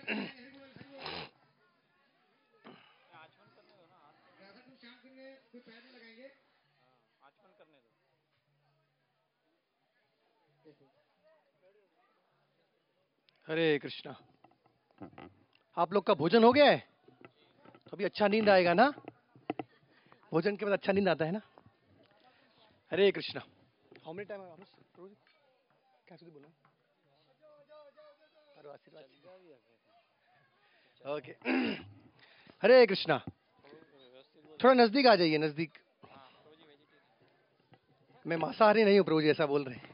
हरे कृष्णा। आप लोग का भोजन हो गया है? तो अभी अच्छा नींद आएगा ना? भोजन के बाद अच्छा नींद आता है ना? Hare Krishna. How many time क्या बोला? ओके। हरे कृष्णा। थोड़ा नजदीक आ जाइए, नजदीक। मैं मांसाहारी नहीं हूँ प्रभु जी, ऐसा बोल रहे हैं।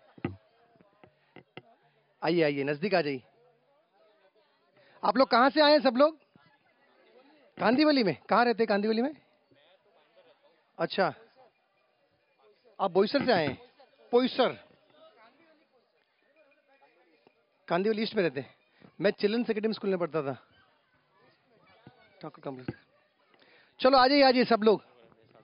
आइए आइए, नजदीक आ जाइए। आप लोग कहाँ से आए हैं सब लोग? कांदीवली में? कहाँ रहते हैं कांदीवली में? अच्छा, आप बोईसर से आए हैं? पोईसर, कांदीवली ईस्ट में रहते हैं। मैं चिल्ड्रंस एकेडमी स्कूल में पढ़ता था। चलो आ जाइए, आ जाइए सब लोग।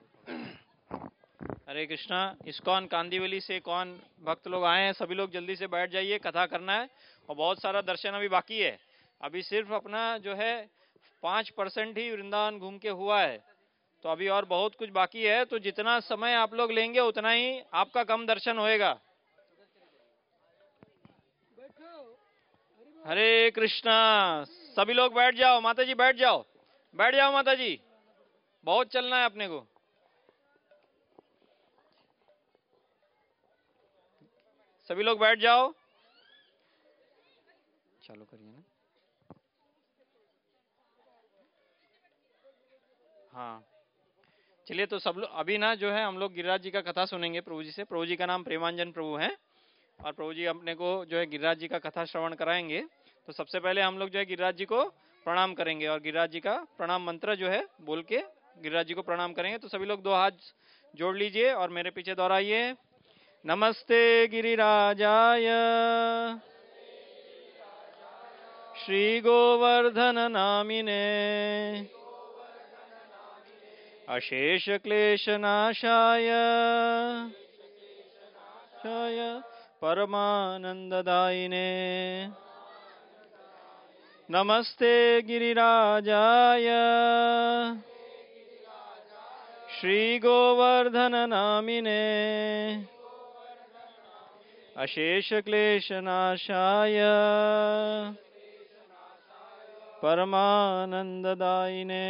हरे कृष्णा। इस्कॉन कांदीवली से कौन भक्त लोग आए हैं, सभी लोग जल्दी से बैठ जाइए, कथा करना है और बहुत सारा दर्शन अभी बाकी है। अभी सिर्फ अपना जो है 5% ही वृंदावन घूम के हुआ है, तो अभी और बहुत कुछ बाकी है। तो जितना समय आप लोग लेंगे उतना ही आपका कम दर्शन होएगा। हरे कृष्णा। सभी लोग बैठ जाओ, माता जी बैठ जाओ, बैठ जाओ माता जी, बहुत चलना है अपने को। सभी लोग बैठ जाओ, चालू करिए ना। हाँ चलिए, तो सब लोग अभी ना जो है हम लोग गिरिराज जी का कथा सुनेंगे प्रभु जी से। प्रभु जी का नाम प्रेमांजन प्रभु है और प्रभु जी अपने को जो है गिरिराज जी का कथा श्रवण कराएंगे। तो सबसे पहले हम लोग जो है गिरिराज जी को प्रणाम करेंगे और गिरिराज जी का प्रणाम मंत्र जो है बोल के गिरिराज जी को प्रणाम करेंगे। तो सभी लोग 2 हाथ जोड़ लीजिए और मेरे पीछे दोहराइए। नमस्ते गिरिराजाय श्री गोवर्धन नामिने अशेष क्लेशनाशाय परमानंददायिने नमस्ते गिरिराजाय श्री गोवर्धन नामिने अशेष क्लेशनाशाय परमानंददायिने।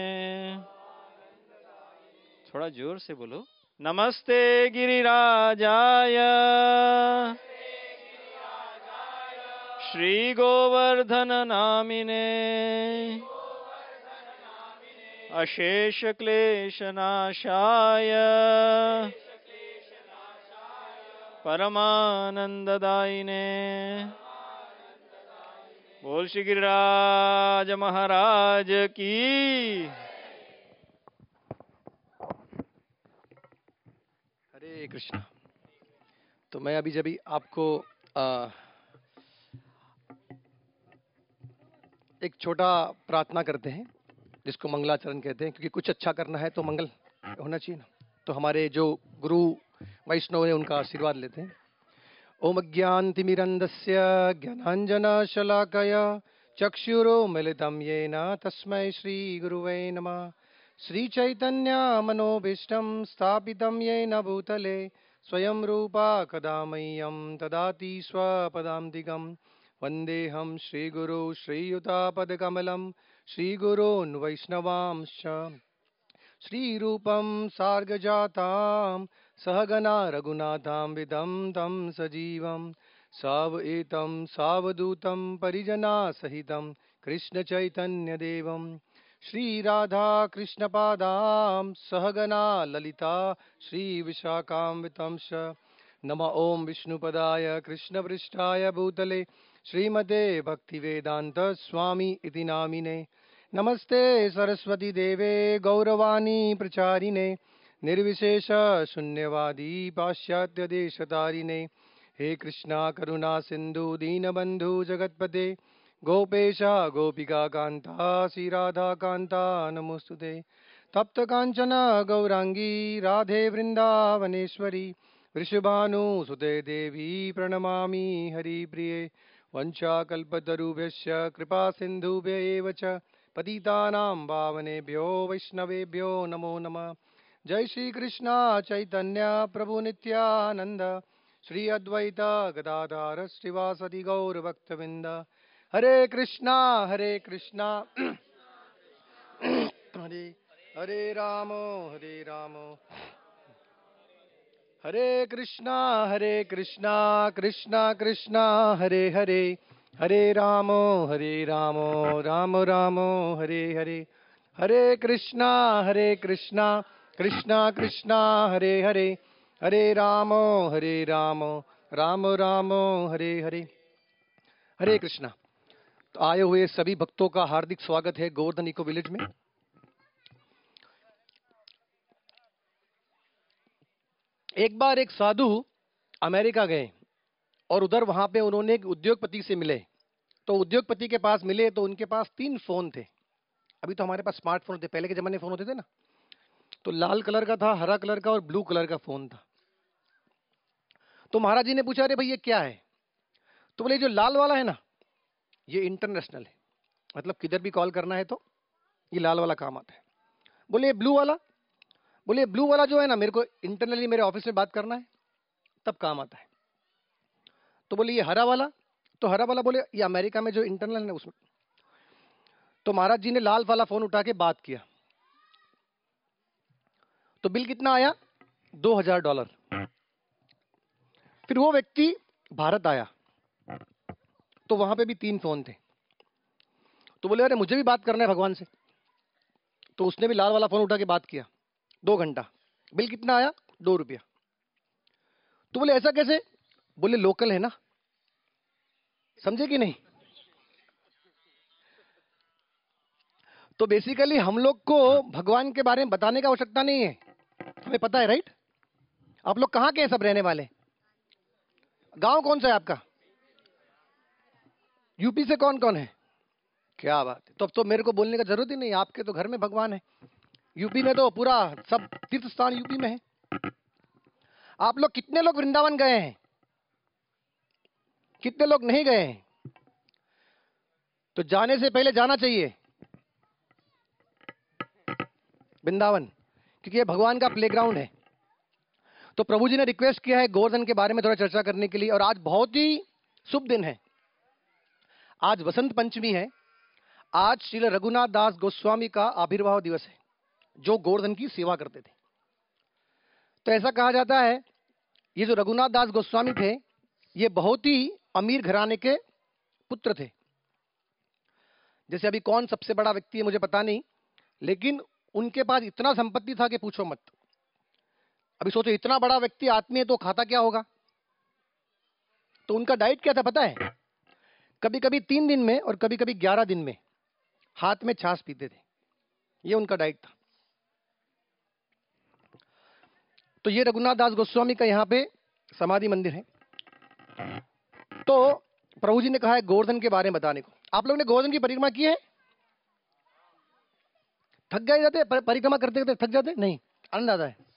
थोड़ा जोर से बोलो। नमस्ते गिरिराजाय श्री गोवर्धन नामिने अशेष क्लेशनाशाय परमानंददायिने। बोल श्री गिरिराज महाराज की। हरे कृष्णा। तो मैं अभी जब आपको एक छोटा प्रार्थना करते हैं जिसको मंगलाचरण कहते हैं, क्योंकि कुछ अच्छा करना है तो मंगल होना चाहिए ना। तो हमारे जो गुरु वैष्णव हैं उनका आशीर्वाद लेते हैं। ओम अज्ञानतिमिरन्धस्य ज्ञानाञ्जनशलाकया चक्षुरुन्मिलितं येन तस्मै श्रीगुरुवे नमः। श्रीचैतन्यमनोभीष्टं स्थापितं येन भूतले स्वयं रूपा कदा मह्यं ददाति स्वपदान्तिकं। वन्देऽहं श्रीगुरो श्रीयुतापदकमलं श्रीगुरोन् वैष्णवांश्च श्रीरूपं सार्गजातां सहगना रघुनाथां विदं तं सजीवं सावएतं सावधूतं परिजना सहितं कृष्णचैतन्यदेवं श्रीराधा कृष्णपादां सहगना ललिता श्रीविशाखान्वितं च। नमः ओं विष्णुपदाय कृष्णपृष्ठाय भूतले श्रीमते भक्तिवेदांत स्वामी इति नामिने। नमस्ते सरस्वती देवे गौरवाणी प्रचारिणे निर्विशेष शून्यवादी पाश्चात्य देशतारिणे। हे कृष्णा करुणा सिंधु दीनबंधु जगतपते गोपेश गोपिका कांता श्री राधा कांता नमोस्तुते। तप्त कांचन गौरांगी राधे वृंदावनेश्वरी वृषभानुसुते देवी प्रणमामि हरिप्रिये। वंशाकल्पतरुभ्यश्च कृपा सिन्धुभ्य एव च पतितानां पावनेभ्यो वैष्णवेभ्यो नमो नमः। जय श्री कृष्ण चैतन्य प्रभु नित्यानंद श्री अद्वैत गदाधर श्रीवासदि गौर भक्तवृंद। हरे कृष्णा हरे हरे राम हरे कृष्णा कृष्णा कृष्णा हरे हरे हरे राम राम राम हरे हरे। हरे कृष्णा कृष्णा कृष्णा हरे हरे हरे राम राम राम हरे हरे। हरे कृष्णा। तो आए हुए सभी भक्तों का हार्दिक स्वागत है गोवर्धन इको विलेज में। एक बार एक साधु अमेरिका गए और उधर वहां पे उन्होंने एक उद्योगपति से मिले। तो उद्योगपति के पास मिले तो उनके पास 3 फोन थे। अभी तो हमारे पास स्मार्टफोन थे, पहले के जमाने फोन होते थे ना। तो लाल कलर का था, हरा कलर का और ब्लू कलर का फोन था। तो महाराज जी ने पूछा, अरे भाई ये क्या है? तो बोले जो लाल वाला है ना, ये इंटरनेशनल है, मतलब किधर भी कॉल करना है तो ये लाल वाला काम आता है। बोले ब्लू वाला? बोले ब्लू वाला जो है ना, मेरे को इंटरनली मेरे ऑफिस में बात करना है तब काम आता है। तो बोले ये हरा वाला? तो हरा वाला बोले ये अमेरिका में जो इंटरनल है उसमें। तो महाराज जी ने लाल वाला फोन उठा के बात किया तो बिल कितना आया? $2000। फिर वो व्यक्ति भारत आया तो वहां पे भी 3 फोन थे। तो बोले अरे मुझे भी बात करना है भगवान से। तो उसने भी लाल वाला फोन उठा के बात किया 2 घंटा। बिल कितना आया? ₹2। तो बोले ऐसा कैसे? बोले लोकल है ना, समझे कि नहीं? तो बेसिकली हम लोग को भगवान के बारे में बताने की आवश्यकता नहीं है, हमें पता है, राइट? आप लोग कहाँ के हैं सब रहने वाले? गांव कौन सा है आपका? यूपी से कौन कौन है? क्या बात है, तब तो मेरे को बोलने का जरूरत ही नहीं, आपके तो घर में भगवान है। यूपी में तो पूरा सब तीर्थ स्थान यूपी में है। आप लोग कितने लोग वृंदावन गए हैं? कितने लोग नहीं गए हैं? तो जाने से पहले जाना चाहिए वृंदावन, क्योंकि ये भगवान का प्लेग्राउंड है। तो प्रभु जी ने रिक्वेस्ट किया है गोवर्धन के बारे में थोड़ा चर्चा करने के लिए। और आज बहुत ही शुभ दिन है, आज वसंत पंचमी है। आज श्री रघुनाथ दास गोस्वामी का आविर्भाव दिवस है, जो गोवर्धन की सेवा करते थे। तो ऐसा कहा जाता है ये जो रघुनाथ दास गोस्वामी थे, ये बहुत ही अमीर घराने के पुत्र थे। जैसे अभी कौन सबसे बड़ा व्यक्ति है मुझे पता नहीं, लेकिन उनके पास इतना संपत्ति था कि पूछो मत। अभी सोचो, इतना बड़ा व्यक्ति आदमी है तो खाता क्या होगा? तो उनका डाइट क्या था पता है? कभी कभी 3 दिन में और कभी कभी 11 दिन में हाथ में छाछ पीते थे। ये उनका डाइट था। तो ये रघुनाथ दास गोस्वामी का यहाँ पे समाधि मंदिर है। तो प्रभु जी ने कहा है गोवर्धन के बारे में बताने को। आप लोगों ने गोवर्धन की परिक्रमा की है? थक गए जाते परिक्रमा करते करते? थक जाते नहीं? आनंद आता है।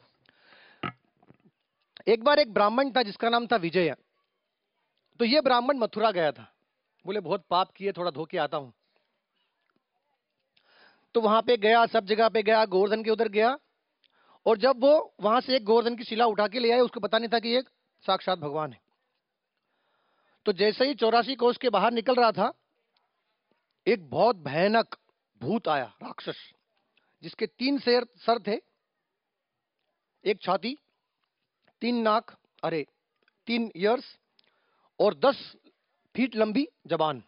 एक बार एक ब्राह्मण था जिसका नाम था विजय। तो ये ब्राह्मण मथुरा गया था, बोले बहुत पाप किए, थोड़ा धोके आता हूं। तो वहां पे गया, सब जगह पे गया, गोवर्धन के उधर गया। और जब वो वहां से एक गोवर्धन की शिला उठा के ले आए, उसको पता नहीं था कि ये साक्षात भगवान है। तो जैसे ही 84 कोस के बाहर निकल रहा था, एक बहुत भयानक भूत आया, राक्षस, जिसके 3 सर थे, 1 छाती, 3 नाक, अरे 3 ईयर्स और 10 फीट लंबी जबान।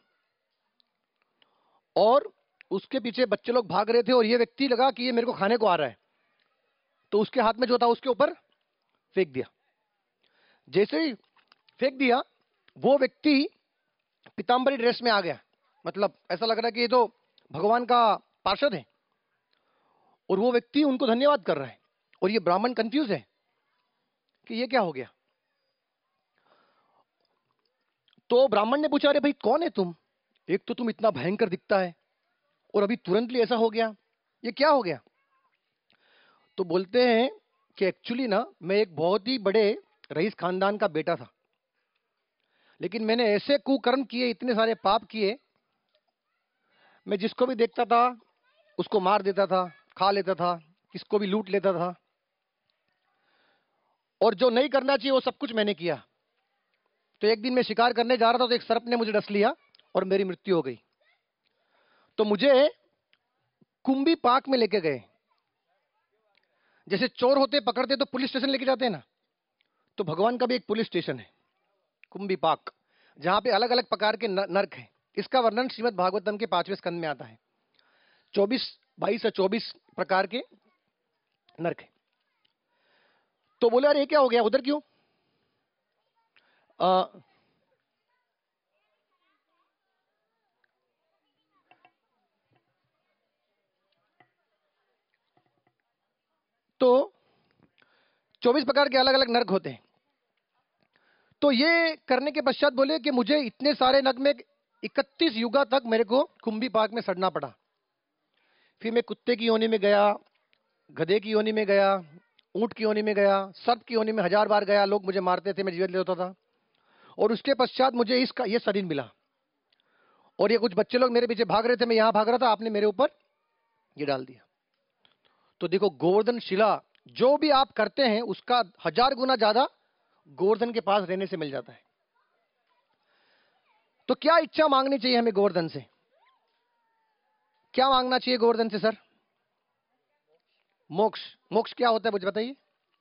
और उसके पीछे बच्चे लोग भाग रहे थे और ये व्यक्ति लगा कि ये मेरे को खाने को आ रहा है, तो उसके हाथ में जो था उसके ऊपर फेंक दिया। जैसे ही फेंक दिया, वो व्यक्ति पीतांबरी ड्रेस में आ गया, मतलब ऐसा लग रहा है कि ये तो भगवान का पार्षद है। और वो व्यक्ति उनको धन्यवाद कर रहा है और ये ब्राह्मण कंफ्यूज है कि ये क्या हो गया। तो ब्राह्मण ने पूछा, अरे भाई कौन है तुम? एक तो तुम इतना भयंकर दिखता है और अभी तुरंत ऐसा हो गया, ये क्या हो गया? तो बोलते हैं कि एक्चुअली ना, मैं एक बहुत ही बड़े रईस खानदान का बेटा था लेकिन मैंने ऐसे कुकर्म किए, इतने सारे पाप किए, मैं जिसको भी देखता था उसको मार देता था, खा लेता था, किसको भी लूट लेता था, और जो नहीं करना चाहिए वो सब कुछ मैंने किया। तो एक दिन मैं शिकार करने जा रहा था तो एक सर्प ने मुझे डस लिया और मेरी मृत्यु हो गई। तो मुझे कुंभी पाक में लेके गए। जैसे चोर होते पकड़ते तो पुलिस स्टेशन लेके जाते हैं ना, तो भगवान का भी एक पुलिस स्टेशन है, कुंभी पाक, जहां पे अलग अलग प्रकार के नरक है। इसका वर्णन श्रीमद् भागवतम के 5वें स्कंद में आता है। 22 या 24 प्रकार के नरक है। तो बोले अरे ये क्या हो गया, उधर क्यों? तो 24 प्रकार के अलग अलग नरक होते हैं। तो ये करने के पश्चात बोले कि मुझे इतने सारे नरक में 31 युगा तक मेरे को कुंभी पाक में सड़ना पड़ा। फिर मैं कुत्ते की योनि में गया, गधे की योनि में गया, ऊंट की योनि में गया, सर्प की योनि में 1000 बार गया। लोग मुझे मारते थे, मैं जीवित लेता था। और उसके पश्चात मुझे इसका ये शरीर मिला। और ये कुछ बच्चे लोग मेरे पीछे भाग रहे थे, मैं यहां भाग रहा था, आपने मेरे ऊपर ये डाल दिया। तो देखो, गोवर्धन शिला जो भी आप करते हैं उसका 1000 गुना ज्यादा गोवर्धन के पास रहने से मिल जाता है। तो क्या इच्छा मांगनी चाहिए हमें गोवर्धन से? क्या मांगना चाहिए गोवर्धन से सर? मोक्ष। मोक्ष क्या होता है मुझे बताइए।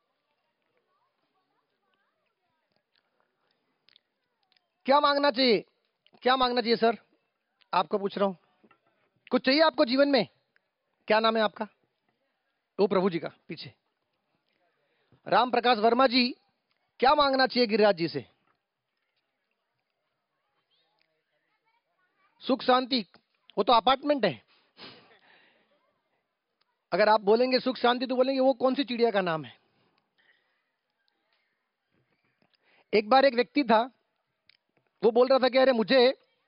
क्या मांगना चाहिए? क्या मांगना चाहिए सर? आपको पूछ रहा हूं, कुछ चाहिए आपको जीवन में? क्या नाम है आपका? वो प्रभु जी का पीछे राम प्रकाश वर्मा जी, क्या मांगना चाहिए गिरिराज जी से? सुख शांति। वो तो अपार्टमेंट है। अगर आप बोलेंगे सुख शांति तो बोलेंगे वो कौन सी चिड़िया का नाम है? एक बार एक व्यक्ति था, वो बोल रहा था कि अरे मुझे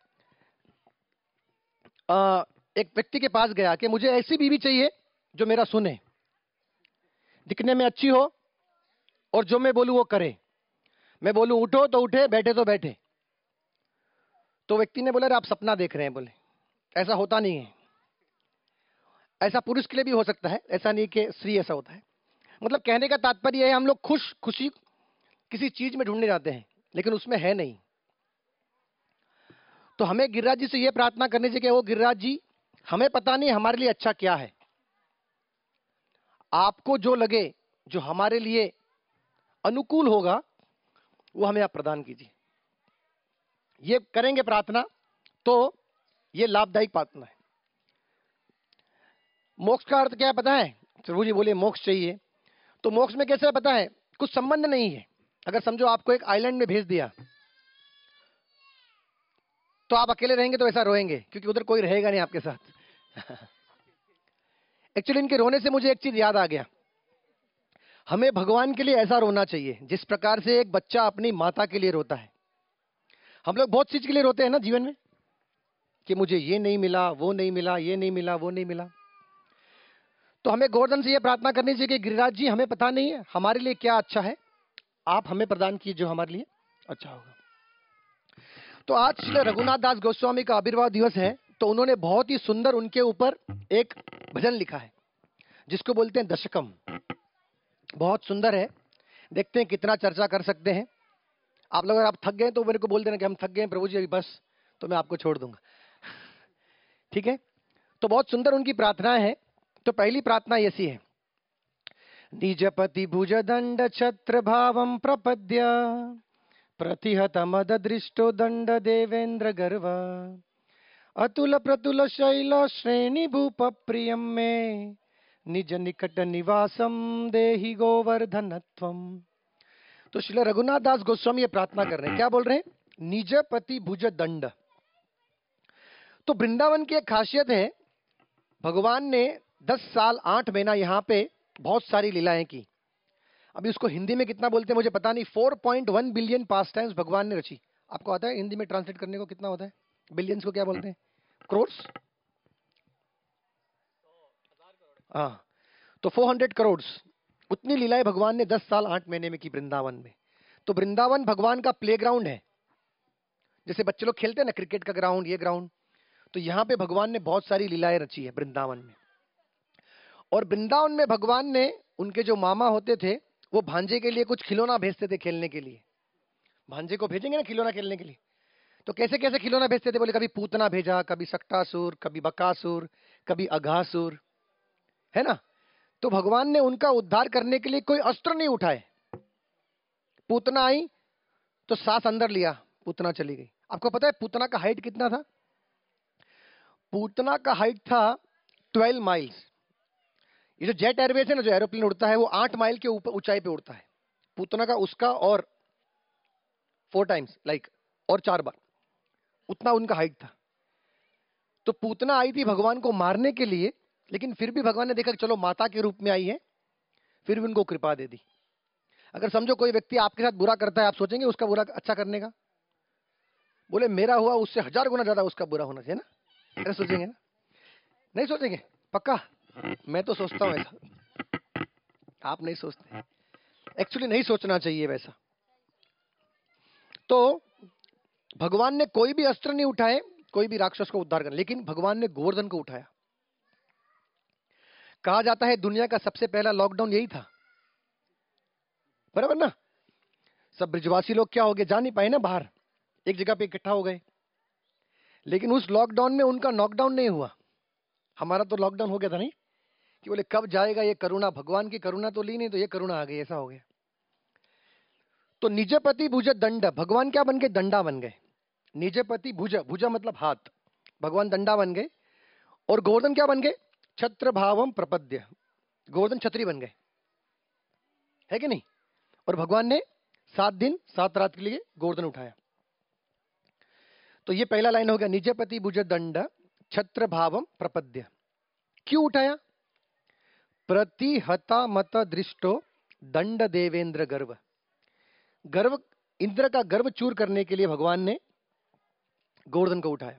एक व्यक्ति के पास गया कि मुझे ऐसी बीवी चाहिए जो मेरा सुने, दिखने में अच्छी हो और जो मैं बोलूं वो करे। मैं बोलूं उठो तो उठे, बैठे तो बैठे। तो व्यक्ति ने बोला अरे आप सपना देख रहे हैं। बोले ऐसा होता नहीं है। ऐसा पुरुष के लिए भी हो सकता है, ऐसा नहीं कि स्त्री ऐसा होता है। मतलब कहने का तात्पर्य है हम लोग खुशी किसी चीज में ढूंढने जाते हैं लेकिन उसमें है नहीं। तो हमें गिरिराज जी से यह प्रार्थना करनी चाहिए कि वो गिरिराज जी, हमें पता नहीं हमारे लिए अच्छा क्या है, आपको जो लगे, जो हमारे लिए अनुकूल होगा वो हमें आप प्रदान कीजिए। ये करेंगे प्रार्थना तो ये लाभदायक प्रार्थना है। मोक्ष का अर्थ क्या है पता है? प्रभु जी बोले मोक्ष चाहिए, तो मोक्ष में कैसे है पता है? कुछ संबंध नहीं है। अगर समझो आपको एक आइलैंड में भेज दिया तो आप अकेले रहेंगे तो ऐसा रोएंगे क्योंकि उधर कोई रहेगा नहीं आपके साथ। एक्चुअली इनके रोने से मुझे एक चीज याद आ गया। हमें भगवान के लिए ऐसा रोना चाहिए जिस प्रकार से एक बच्चा अपनी माता के लिए रोता है। हम लोग बहुत चीज के लिए रोते हैं ना जीवन में, कि मुझे ये नहीं मिला, वो नहीं मिला, ये नहीं मिला, वो नहीं मिला। तो हमें गोवर्धन से यह प्रार्थना करनी चाहिए कि गिरिराज जी, हमें पता नहीं है हमारे लिए क्या अच्छा है, आप हमें प्रदान कीजिए जो हमारे लिए अच्छा होगा। तो आज श्री रघुनाथ दास गोस्वामी का आविर्भाव दिवस है, तो उन्होंने बहुत ही सुंदर उनके ऊपर एक भजन लिखा है जिसको बोलते हैं दशकम। बहुत सुंदर है, देखते हैं कितना चर्चा कर सकते हैं। आप लोग अगर आप थक गए तो मेरे को बोल देना कि हम थक गए प्रभु जी अभी बस, तो मैं आपको छोड़ दूंगा। ठीक है? तो बहुत सुंदर उनकी प्रार्थना है। तो पहली प्रार्थना ऐसी है, निजपति भुज दंड छत्र भावम प्रपद्य प्रतिहत मद दृष्टो दंड देवेंद्र गर्व अतुल प्रतुल शैल श्रेणी भूप प्रियम में निज निकट निवासम देहि गोवर्धनत्वम। तो श्री रघुनाथ दास गोस्वामी ये प्रार्थना कर रहे हैं, क्या बोल रहे हैं? निजपति भुज दंड। तो वृंदावन की एक खासियत है, भगवान ने 10 साल 8 महीना यहाँ पे बहुत सारी लीलाएं की। अभी उसको हिंदी में कितना बोलते हैं मुझे पता नहीं। 4.1 बिलियन पास टाइम्स भगवान ने रची। आपको आता है हिंदी में ट्रांसलेट करने को कितना होता है? बिलियंस को क्या बोलते हैं? करोड्स? हाँ, तो 400 करोड़ उतनी लीलाएं भगवान ने 10 साल 8 महीने में की वृंदावन में। तो वृंदावन भगवान का प्लेग्राउंड है। जैसे बच्चे लोग खेलते हैं ना क्रिकेट का ग्राउंड, ये ग्राउंड, तो यहाँ पे भगवान ने बहुत सारी लीलाएं रची है वृंदावन में। और वृंदावन में भगवान ने, उनके जो मामा होते थे वो भांजे के लिए कुछ खिलौना भेजते थे खेलने के लिए। भांजे को भेजेंगे ना खिलौना खेलने के लिए, तो कैसे कैसे खिलौना भेजते थे बोले, कभी पूतना भेजा, कभी सक्टासुर, कभी बकासुर, कभी अघासुर, है ना। तो भगवान ने उनका उद्धार करने के लिए कोई अस्त्र नहीं उठाए। पूतना आई तो सांस अंदर लिया, पूतना चली गई। आपको पता है पूतना का हाइट कितना था? पूतना का हाइट था 12 माइल्स। ये जो जेट एयरवेज है ना, जो एरोप्लेन उड़ता है, वो 8 माइल के ऊपर ऊंचाई पे उड़ता है। पूतना का उसका और 4 टाइम्स लाइक, और 4 बार उतना उनका हाइट था। तो पूतना आई थी भगवान को मारने के लिए, लेकिन फिर भी भगवान ने देखा कि चलो माता के रूप में आई है, फिर भी उनको कृपा दे दी। अगर समझो कोई व्यक्ति आपके साथ बुरा करता है, आप सोचेंगे उसका बुरा अच्छा करने का? बोले मेरा हुआ उससे 1000 गुना ज्यादा उसका बुरा होना चाहिए ना, ऐसा सोचेंगे ना? नहीं सोचेंगे? पक्का? मैं तो सोचता हूं ऐसा, आप नहीं सोचते। एक्चुअली नहीं सोचना चाहिए वैसा। तो भगवान ने कोई भी अस्त्र नहीं उठाए कोई भी राक्षस को उद्धार करने, लेकिन भगवान ने गोवर्धन को उठाया। कहा जाता है दुनिया का सबसे पहला लॉकडाउन यही था, बराबर ना। सब ब्रिजवासी लोग क्या हो गए, जा नहीं पाए ना बाहर, एक जगह पे इकट्ठा हो गए। लेकिन उस लॉकडाउन में उनका नॉकडाउन नहीं हुआ। हमारा तो लॉकडाउन हो गया था नहीं, कि बोले कब जाएगा ये करुणा, भगवान की करुणा तो ली नहीं तो ये करुणा आ गई, ऐसा हो गया। तो निजपति भुज दंड, भगवान क्या बन गए? डंडा बन गए। निजपति भुज, भुजा मतलब हाथ, भगवान डंडा बन गए। और गोवर्धन क्या बन गए? छत्र भावम प्रपद्य, गोवर्धन छत्री बन गए, है कि नहीं। और भगवान ने 7 दिन 7 रात के लिए गोवर्धन उठाया। तो ये पहला लाइन हो गया, निजपति भुज दंड छत्र भावम प्रपद्य। क्यों उठाया? प्रतिहता मत दृष्टो दंड देवेंद्र गर्व, गर्व, इंद्र का गर्व चूर करने के लिए भगवान ने गोवर्धन को उठाया।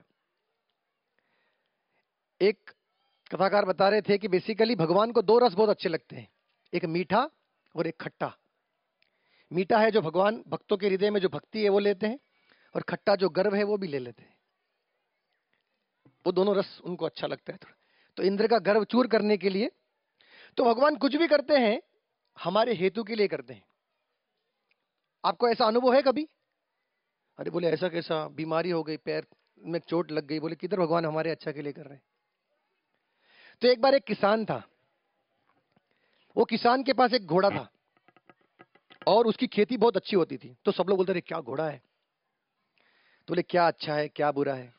एक कथाकार बता रहे थे कि बेसिकली भगवान को 2 रस बहुत अच्छे लगते हैं, एक मीठा और एक खट्टा। मीठा है जो भगवान भक्तों के हृदय में जो भक्ति है वो लेते हैं, और खट्टा जो गर्व है वो भी ले लेते हैं। वो दोनों रस उनको अच्छा लगता है थोड़ा। तो इंद्र का गर्व चूर करने के लिए, तो भगवान कुछ भी करते हैं हमारे हेतु के लिए करते हैं। आपको ऐसा अनुभव है कभी? अरे बोले ऐसा कैसा, बीमारी हो गई, पैर में चोट लग गई, बोले किधर भगवान हमारे अच्छा के लिए कर रहे हैं। तो एक बार एक किसान था, वो किसान के पास एक घोड़ा था और उसकी खेती बहुत अच्छी होती थी। तो सब लोग बोलते थे क्या घोड़ा है, तो बोले क्या अच्छा है क्या बुरा है।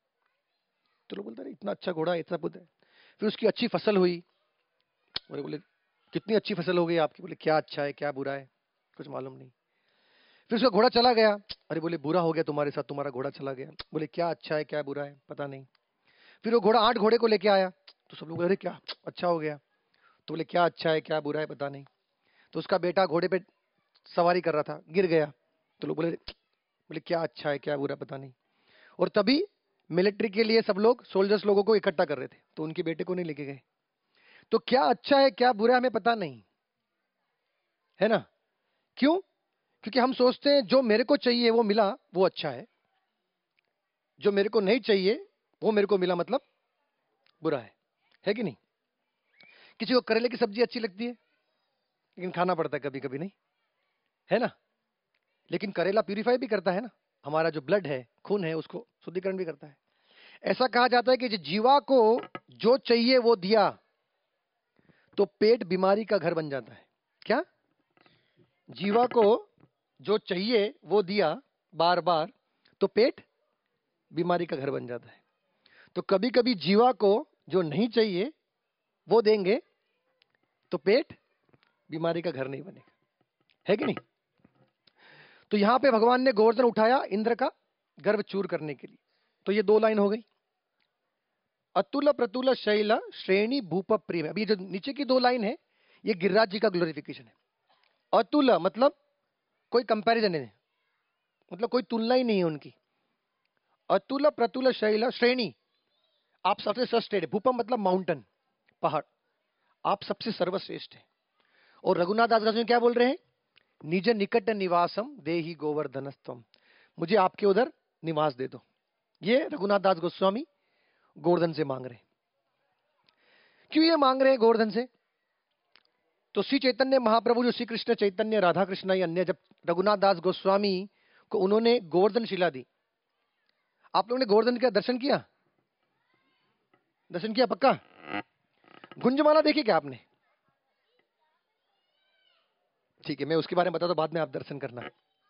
तो लोग बोलते रहे इतना अच्छा घोड़ा है, इतना बुरा है। फिर उसकी अच्छी फसल हुई, बोले कितनी अच्छी फसल हो गई आपकी, बोले क्या अच्छा है क्या बुरा है कुछ मालूम नहीं। फिर उसका घोड़ा चला गया, अरे बोले बुरा हो गया तुम्हारे साथ, तुम्हारा घोड़ा चला गया, बोले क्या अच्छा है क्या बुरा है पता नहीं। फिर वो घोड़ा 8 घोड़े को लेके आया, तो सब लोग अरे क्या अच्छा हो गया, तो बोले क्या अच्छा है क्या बुरा है पता नहीं। तो उसका बेटा घोड़े पे सवारी कर रहा था, गिर गया, तो लोग बोले बोले क्या अच्छा है क्या बुरा पता नहीं। और तभी मिलिट्री के लिए सब लोग सोल्जर्स लोगों को इकट्ठा कर रहे थे, तो उनके बेटे को नहीं लेके गए। तो क्या अच्छा है क्या बुरा हमें पता नहीं है ना। क्यों? क्योंकि हम सोचते हैं जो मेरे को चाहिए वो मिला वो अच्छा है, जो मेरे को नहीं चाहिए वो मेरे को मिला मतलब बुरा है कि नहीं। किसी को करेले की सब्जी अच्छी लगती है, लेकिन खाना पड़ता है कभी कभी, नहीं है ना। लेकिन करेला प्यूरिफाई भी करता है ना, हमारा जो ब्लड है, खून है, उसको शुद्धिकरण भी करता है। ऐसा कहा जाता है कि जीवा को जो चाहिए वो दिया तो पेट बीमारी का घर बन जाता है। क्या? जीवा को जो चाहिए वो दिया बार बार तो पेट बीमारी का घर बन जाता है। तो कभी कभी जीवा को जो नहीं चाहिए वो देंगे तो पेट बीमारी का घर नहीं बनेगा, है कि नहीं। तो यहां पे भगवान ने गोवर्धन उठाया इंद्र का गर्व चूर करने के लिए। तो ये 2 लाइन हो गई, अतुल प्रतुल शैल श्रेणी भूप प्रेम। अभी जो नीचे की 2 लाइन है ये गिरिराज जी का ग्लोरिफिकेशन है। अतुल मतलब कोई कंपैरिजन नहीं, मतलब कोई तुलना ही नहीं है उनकी। अतुल प्रतुल शैल श्रेणी, आप सबसे श्रेष्ठ है। भूपम मतलब माउंटेन, पहाड़, आप सबसे सर्वश्रेष्ठ है। और रघुनाथ दास क्या बोल रहे हैं? निज निकट निवासम देहि गोवर्धनस्तम, मुझे आपके उधर निवास दे दो। ये रघुनाथ दास गोस्वामी गोवर्धन से मांग रहे हैं। क्यों ये मांग रहे हैं गोवर्धन से? तो श्री चैतन्य महाप्रभु जो श्री कृष्ण चैतन्य राधा कृष्ण या अन्य, जब रघुनाथ दास गोस्वामी को उन्होंने गोवर्धन शिला दी, आप लोगों ने गोवर्धन का दर्शन किया? दर्शन किया पक्का? गुंजमाला देखी क्या आपने? ठीक है, मैं उसके बारे में बताता हूं, बाद में आप दर्शन करना।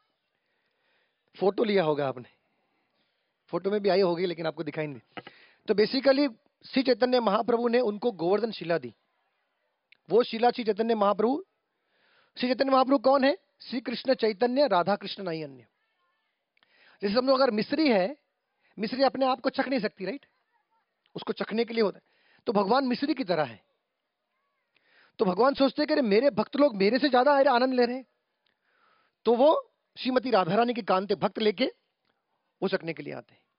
फोटो लिया होगा आपने, फोटो में भी आई होगी लेकिन आपको दिखाई नहीं। तो बेसिकली श्री चैतन्य महाप्रभु ने उनको गोवर्धन शिला दी। वो शिला श्री चैतन्य महाप्रभु, श्री चैतन्य महाप्रभु कौन है? श्री कृष्ण चैतन्य राधा कृष्ण नहीं अन्य। जैसे समझो अगर मिस्री है, मिस्री अपने आप को चख नहीं सकती, राइट? उसको चखने के लिए होता है। तो भगवान मिस्री की तरह है। तो भगवान सोचते कि मेरे भक्त लोग मेरे से ज्यादा आनंद ले रहे हैं, तो वो श्रीमती राधा रानी के कांते भक्त लेके वो चखने के लिए आते हैं।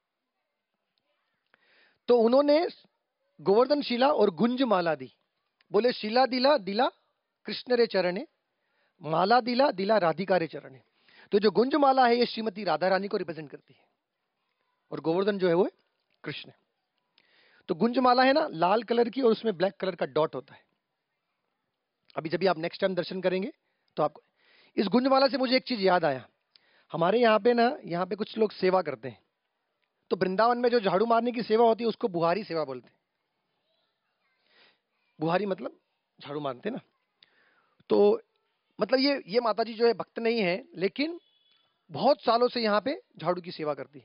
तो उन्होंने गोवर्धन शिला और गुंज माला दी। बोले शिला दिला दिला कृष्ण रे चरणे, माला दिला दिला राधिका रे चरणे। तो जो गुंज माला है ये श्रीमती राधा रानी को रिप्रेजेंट करती है, और गोवर्धन जो है वो कृष्ण है। तो गुंज माला है ना लाल कलर की, और उसमें ब्लैक कलर का डॉट होता है। अभी जब भी आप नेक्स्ट टाइम दर्शन करेंगे तो आपको इस गुंज माला से मुझे एक चीज याद आया। हमारे यहाँ पे ना, यहाँ पे कुछ लोग सेवा करते हैं। तो वृंदावन में जो झाड़ू मारने की सेवा होती है उसको बुहारी सेवा बोलते हैं। बुहारी मतलब झाड़ू मारते ना। तो मतलब ये माताजी जो है भक्त नहीं है, लेकिन बहुत सालों से यहाँ पे झाड़ू की सेवा करती है।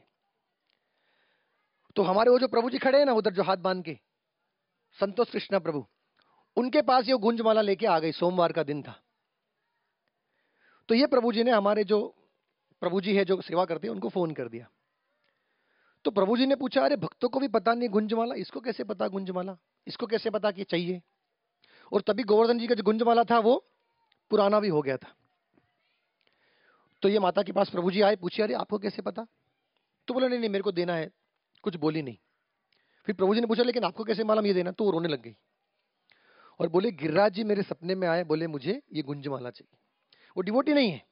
तो हमारे वो जो प्रभु जी खड़े हैं ना उधर, जो हाथ बांध के, संतोष कृष्णा प्रभु, उनके पास ये गुंजमाला लेके आ गई। सोमवार का दिन था। तो ये प्रभु जी ने, हमारे जो प्रभु जी है जो सेवा करते हैं, उनको फोन कर दिया। तो प्रभु जी ने पूछा, अरे भक्तों को भी पता नहीं गुंजमाला, इसको कैसे पता गुंजमाला, इसको कैसे पता कि चाहिए? और तभी गोवर्धन जी का जो गुंजमाला था वो पुराना भी हो गया था। तो ये माता के पास प्रभु जी आए, पूछे, अरे आपको कैसे पता? तो बोले नहीं नहीं मेरे को देना है, कुछ बोली नहीं। फिर प्रभु जी ने पूछा, लेकिन आपको कैसे मालूम ये देना? तो वो रोने लग गई और बोले, गिरिराज जी मेरे सपने में आए, बोले मुझे ये गुंजमाला चाहिए। वो डिवोटी नहीं है,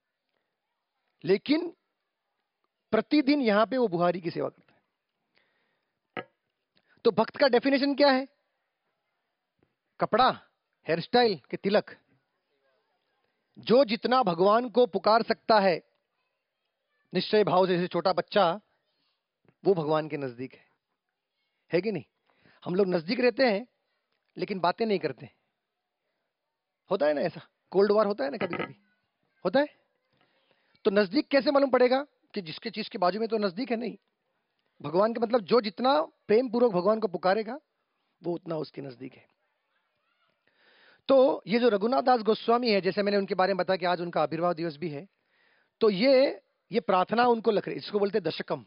लेकिन प्रतिदिन यहां पे वो बुहारी की सेवा करता है। तो भक्त का डेफिनेशन क्या है? कपड़ा, हेयर स्टाइल के तिलक? जो जितना भगवान को पुकार सकता है निश्चय भाव से, जैसे छोटा बच्चा, वो भगवान के नजदीक है कि नहीं? हम लोग नजदीक रहते हैं लेकिन बातें नहीं करते। होता है ना ऐसा? कोल्ड वार होता है ना कभी कभी, होता है। तो नजदीक कैसे मालूम पड़ेगा कि जिसके चीज के बाजू में तो नजदीक है? नहीं। भगवान का मतलब जो जितना प्रेम पूर्वक भगवान को पुकारेगा वो उतना उसके नजदीक है। तो ये जो रघुनाथ दास गोस्वामी है, जैसे मैंने उनके बारे में बताया कि आज उनका आविर्भाव दिवस भी है, तो ये प्रार्थना उनको लिख रहे, इसको बोलते हैं दशकम।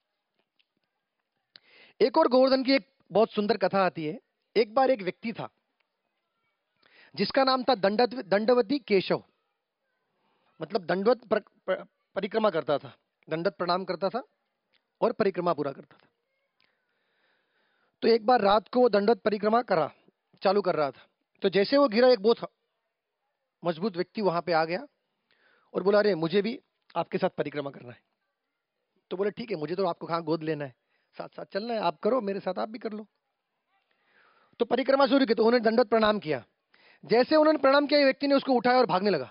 एक और गोवर्धन की एक बहुत सुंदर कथा आती है। एक बार एक व्यक्ति था जिसका नाम था दंडवती केशव। मतलब दंडवत परिक्रमा करता था, दंडवत प्रणाम करता था और परिक्रमा पूरा करता था। तो एक बार रात को वो दंडवत परिक्रमा चालू कर रहा था। तो जैसे वो गिरा, एक बहुत मजबूत व्यक्ति वहां पे आ गया और बोला, अरे मुझे भी आपके साथ परिक्रमा करना है। तो बोले, ठीक है, मुझे तो आपको कहाँ गोद लेना है, साथ साथ चलना है, आप करो मेरे साथ, आप भी कर लो। तो परिक्रमा शुरू की। तो उन्होंने दंडवत प्रणाम किया। जैसे उन्होंने प्रणाम किया, व्यक्ति ने उसको उठाया और भागने लगा।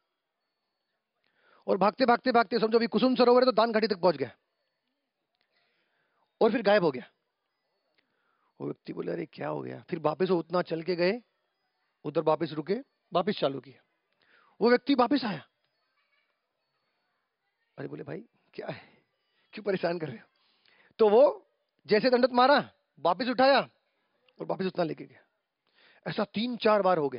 और भागते भागते भागते समझो अभी कुसुम सरोवर है तो दान घाटी तक पहुंच गया और फिर गायब हो गया। वो व्यक्ति बोले, अरे क्या हो गया? फिर वापस वो उतना चल के गए, उधर वापस रुके, वापस चालू किया। वो व्यक्ति वापस आया। अरे बोले, भाई क्या है, क्यों परेशान कर रहे हो? तो वो जैसे दंडत मारा, वापस उठाया और वापस उतना लेके गया। ऐसा 3-4 बार हो गया।